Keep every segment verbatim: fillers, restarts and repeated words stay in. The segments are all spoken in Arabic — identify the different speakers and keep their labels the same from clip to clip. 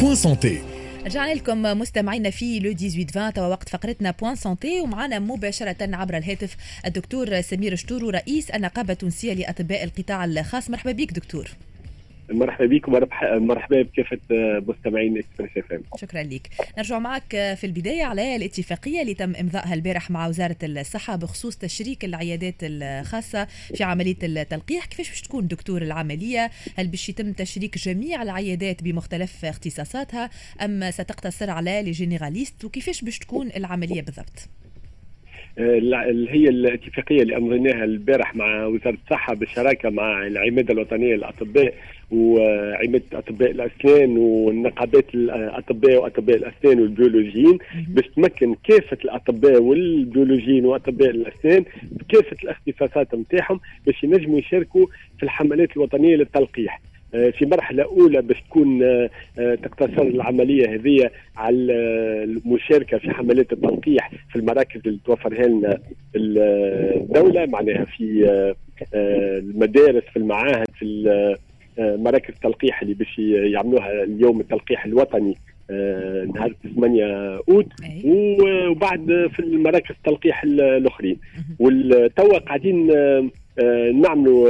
Speaker 1: بوان سانتي.
Speaker 2: رجعنا لكم مستمعينا في لو ثمانية عشر توا وقت فقرتنا بوان سانتي، ومعنا مباشرة عبر الهاتف الدكتور سمير شتورو رئيس النقابة التونسية لأطباء القطاع الخاص. مرحبا بك دكتور.
Speaker 3: مرحبا بك ومرحبا بكافة مستمعين اكسبريس اف ام.
Speaker 2: شكرا لك. نرجع معك في البداية على الاتفاقية اللي تم إمضائها البارح مع وزارة الصحة بخصوص تشريك العيادات الخاصة في عملية التلقيح. كيفاش باش تكون دكتور العملية؟ هل باش يتم تشريك جميع العيادات بمختلف اختصاصاتها أم ستقتصر على لي جينيراليست؟ وكيفاش باش تكون العملية بالضبط؟
Speaker 3: اللي هي الاتفاقية اللي أمضيناها البارح مع وزارة الصحة بالشراكة مع العمادة الوطنية للأطباء وعمادة أطباء الأسنان والنقابات الأطباء وأطباء الأسنان والبيولوجيين، باش تمكن كافة الأطباء والبيولوجيين وأطباء الأسنان بكافة الاختصاصات نتاعهم باش ينجموا يشاركوا في الحملات الوطنية للتلقيح. في مرحلة أولى باش تكون تقتصر العملية هذه على المشاركة في حملات التلقيح في المراكز اللي توفرها لنا الدولة، معناها في المدارس، في المعاهد، في مراكز التلقيح اللي باش يعملوها اليوم التلقيح الوطني نهار ثمانية أوت، وبعد في المراكز التلقيح الأخرين. والتوا قاعدين نعملوا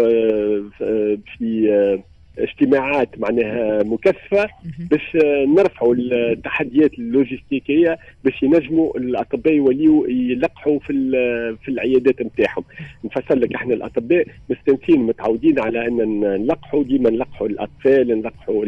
Speaker 3: في اجتماعات معناها مكثفة باش نرفعوا التحديات اللوجستيكية باش ينجموا الأطباء يوليوا يلقحوا في في العيادات نتاعهم. نفسر لك احنا الأطباء مستنسين متعودين على أن نلقحوا ديما، نلقحوا الأطفال، نلقحوا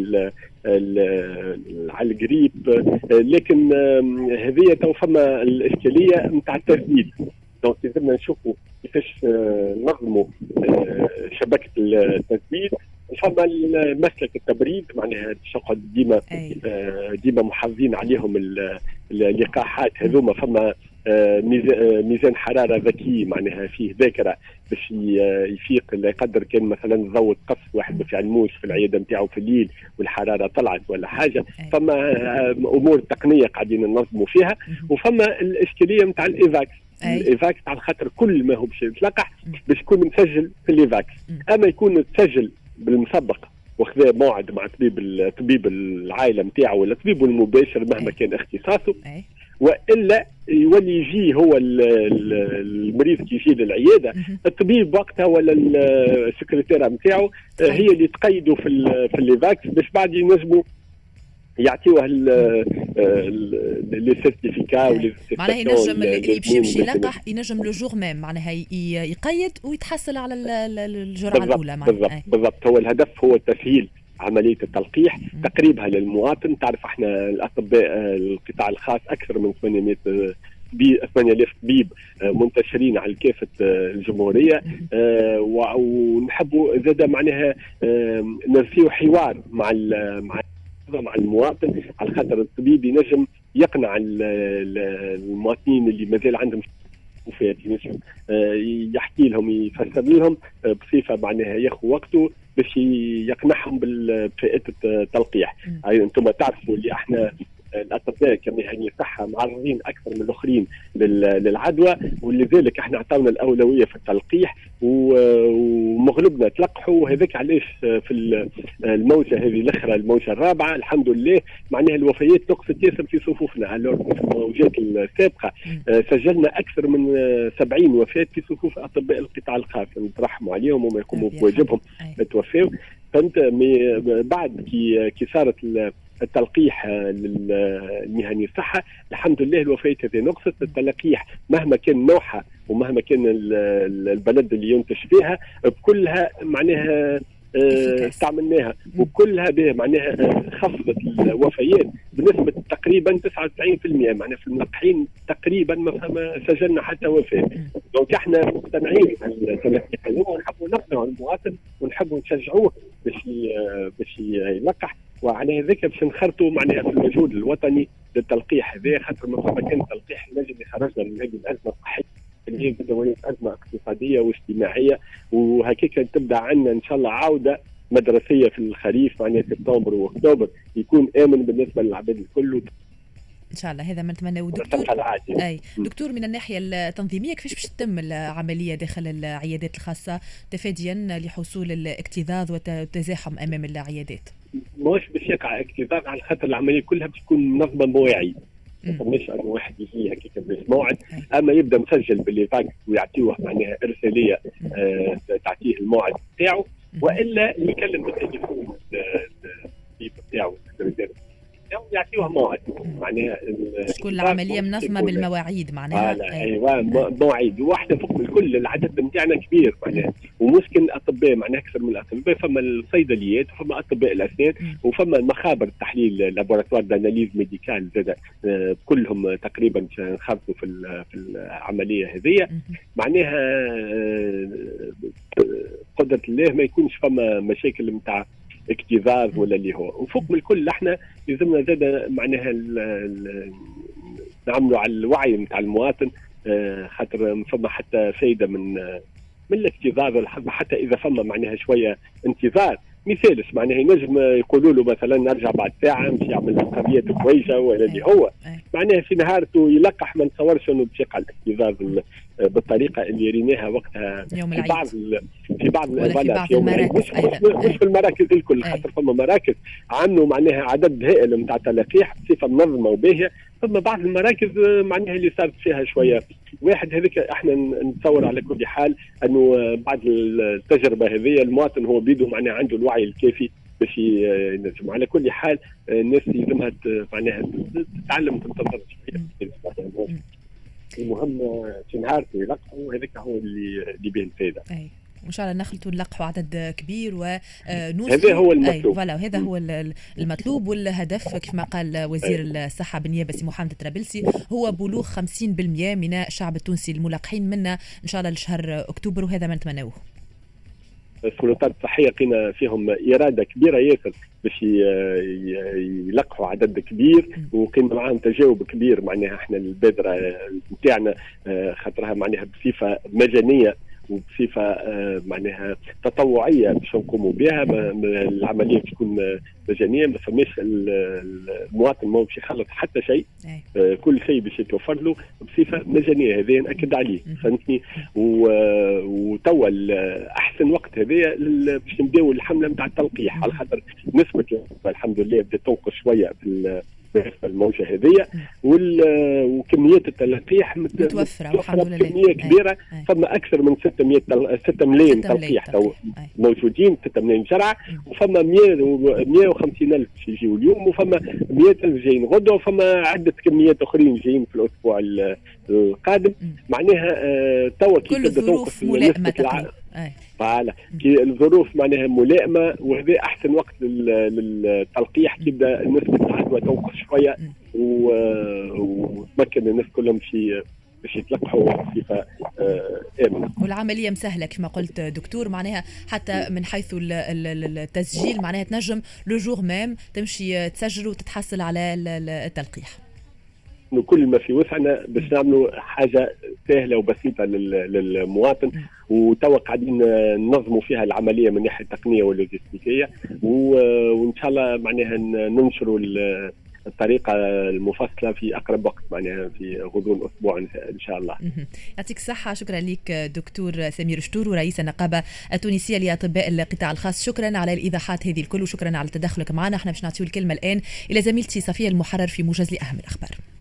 Speaker 3: على الجريب، لكن هذه تو فما الإشكالية نتاع التسديد. دونك لازمنا نشوفوا كيفاش نظموا شبكة التسديد. فما مسلك التبريد معناها شقد ديما ديما محافظين عليهم اللقاحات هذوما. فما ميزان حراره ذكي معناها فيه ذاكره باش يفيق لا يقدر كان مثلا ضوء قص واحد ما فعلموش في العياده نتاعو في الليل والحراره طلعت ولا حاجه. فما امور تقنيه قاعدين ننظموا فيها. وفما الاشكاليه نتاع الايفاكس. الايفاكس على خاطر كل ما هو باش يتلقح باش يكون مسجل في الايفاكس، اما يكون متسجل بالمسبق وخذا موعد مع طبيب طبيب العائله نتاعو ولا طبيبه المباشر مهما كان اختصاصه، والا يولي يجي هو المريض كي يجي للعياده الطبيب وقتها ولا السكرتيره نتاعو هي اللي تقيده في في الليفاكس باش بعد ينجموا يعطيوه لي سيرتيفيكا ولي
Speaker 2: معناها ينجم اللي يمشي يمشي يلقح ينجم لو جور ميم معناها يقيد ويتحصل على الجرعه الاولى.
Speaker 3: بالضبط بالضبط. هو الهدف هو تسهيل عمليه التلقيح، تقريبها للمواطن. تعرف احنا الاطباء القطاع الخاص اكثر من ثمانمائة ثمانية آلاف طبيب منتشرين على كافة الجمهورية، ونحبوا زاد معناها نرسيو حوار مع مع مع المواطن على خاطر الطبيب ينجم يقنع المواطنين اللي مازال عندهم وفات، ينجم يحكي لهم يفسر لهم بصفة معناها ياخذ وقته باش يقنعهم بفائدة التلقيح. انتم تعرفوا اللي احنا الاطباء كمهنيه صحه معرضين اكثر من الاخرين للعدوى، ولذلك احنا اعطونا الاولويه في التلقيح ومغلبنا تلقحوا. وهذاك علاش في الموجه هذه الاخرى الموجه الرابعه الحمد لله معناها الوفيات نقصت ياسر في صفوفنا. في الموجات السابقه سجلنا اكثر من سبعين وفاه في صفوف اطباء القطاع الخاص، نترحموا عليهم وما يقوموا بواجبهم توفوا. فانت بعد كي كي صارت التلقيح للمهني الصحة الحمد لله الوفيات هذه نقصت. التلقيح مهما كان نوعها ومهما كان البلد اللي ينتج فيها بكلها معناها استعملناها وكلها به معناها خفضت الوفيات بنسبة تقريبا تسعة وتسعين بالمئة. معناها في الملقحين تقريبا ما سجلنا حتى وفاة. دونك احنا مقتنعين بالتلقيح ونحبوا نقنعوا المواطن ونحبوا نشجعوه باش باش يلقح. وعلى هذاك باش نخرطوا معناها في المجهود الوطني للتلقيح هذا، خاطر ما فما كان تلقيح النجم يخرجنا من هذه الازمه الصحيه اللي هي بدأت ازمه اقتصاديه واجتماعيه. وهكاك تبدا عندنا ان شاء الله عوده مدرسيه في الخريف معناها سبتمبر واكتوبر يكون امن بالنسبه للعباد الكل.
Speaker 2: ان شاء الله هذا ما نتمناه. دكتور اي دكتور من الناحيه التنظيميه كيفاش باش تتم العمليه داخل العيادات الخاصه تفاديا لحصول الاكتظاظ والتزاحم امام العيادات؟
Speaker 3: مش باش يقع اكتظاظ على خاطر العمليه كلها باش تكون منظمه مواعيد، مش انه واحد يجي هكاك بس موعد، اما يبدا مسجل باللي طاق ويعطيوه معناها ارساليه آه تعطيه الموعد بتاعه، والا يكلم بالتليفون الطبيب بتاعه يعطيوها موعد معناها
Speaker 2: تكون العمليه منظمه بالمواعيد معناها.
Speaker 3: آه ايوه مواعيد واحده فوق الكل. العدد نتاعنا كبير معناها ومسكن اطباء معناها اكثر من الاطباء، فما الصيدليات وفما اطباء الاسنان وفما المخابر التحليل لابوراتوار داناليز ميديكال زاد آه كلهم تقريبا انخرطوا في في العمليه هذه معناها آه قدره الله ما يكونش فما مشاكل نتاع اكتظاظ ولا اللي هو. وفوق من الكل احنا لازمنا زاد معناها نعملوا على الوعي نتاع المواطن اه خاطر فما حتى فايده من من الاكتظاظ حتى اذا فما معناها شويه انتظار. مثالش معناها ينجم يقولوا له مثلا نرجع بعد ساعه باش يعمل قضيه كويسه ولا اللي هو معناها في نهارته يلقح. ما نتصورش انه باش يقع الاكتظاظ بالطريقه اللي ريناها وقتها
Speaker 2: يوم
Speaker 3: في بعض في بعض
Speaker 2: في بعض في المراكز
Speaker 3: مش, مش, مش في المراكز الكل خاطر فما مراكز عملوا معناها عدد هائل نتاع تلقيح بصفه منظمه وباهيه. ثم بعض المراكز معناها اللي صارت فيها شويه واحد هذيك احنا نتصور على كل حال انه بعد التجربه هذه المواطن هو بيده معناها عنده الوعي الكافي باش ينجم. على كل حال الناس يلزمها معناها تتعلم تنتظر شويه. المهم في نهار يلقحوا هذاك هو اللي اللي بين فايده.
Speaker 2: اي وان شاء الله نخلطوا نلقحوا عدد كبير ونوصل.
Speaker 3: هذا هو المطلوب.
Speaker 2: فوالا هذا هو المطلوب والهدف كيف ما قال وزير أي. الصحه بالنيابه سي محمد الطرابلسي هو بلوغ خمسين بالمئة من الشعب التونسي الملقحين منا ان شاء الله لشهر اكتوبر، وهذا ما نتمناوه.
Speaker 3: السلطات الصحيه قينا فيهم اراده كبيره ياسر باش يلقحوا عدد كبير وقينا معاهم تجاوب كبير. معناها احنا البادره نتاعنا خاطرها معناها بصفه مجانيه وبصفه معناها تطوعيه باش نقوموا بها. العمليه تكون مجانيه، ما فماش المواطن ما باش يخلص حتى شيء، كل شيء باش يتوفر له بصفه مجانيه. هذا ناكد عليه فهمتني. وتوا احسن وقت هذا باش نبداو الحمله نتاع التلقيح على خاطر نسبه الحمد لله بدات تنقص شويه في الموجه هذه وكميات التلقيح
Speaker 2: متوفره الحمد لله
Speaker 3: كميه كبيره. فما اكثر من ستمائة ستة ملايين تلقيح موجودين، ستة ملايين جرعه، وفما مئة وخمسين ألف يجيو اليوم، وفما مئة ألف جايين غدا، وفما عده كميات اخرين جايين في الاسبوع القادم. معناها توا كي
Speaker 2: كل الظروف ملائمه تقريبا.
Speaker 3: فعلا كي الظروف معناها ملائمه، وهذا احسن وقت للتلقيح. تبدا نسبه العدوى تنقص شويه وتمكن الناس كلهم في باش يتلقحوا بصفه امنه.
Speaker 2: والعمليه مسهله كما قلت دكتور، معناها حتى من حيث التسجيل معناها تنجم لو جور ميم تمشي تسجل وتتحصل على التلقيح.
Speaker 3: كل ما في وسعنا باش نعملوا حاجه سهله وبسيطه للمواطن، وتوا قاعدين ننظموا فيها العمليه من الناحيه التقنيه واللوجستيكيه، وان شاء الله معناها ننشروا الطريقه المفصله في اقرب وقت، معناها في غضون اسبوع ان شاء الله.
Speaker 2: يعطيك الصحه. شكرا لك دكتور سمير شتور رئيس النقابه التونسيه لاطباء القطاع الخاص. شكرا على الايضاحات هذه الكل وشكرا على تدخلك معنا. احنا باش نعطيو الكلمه الان الى زميلتي صفيه المحرر في موجز لاهم الاخبار.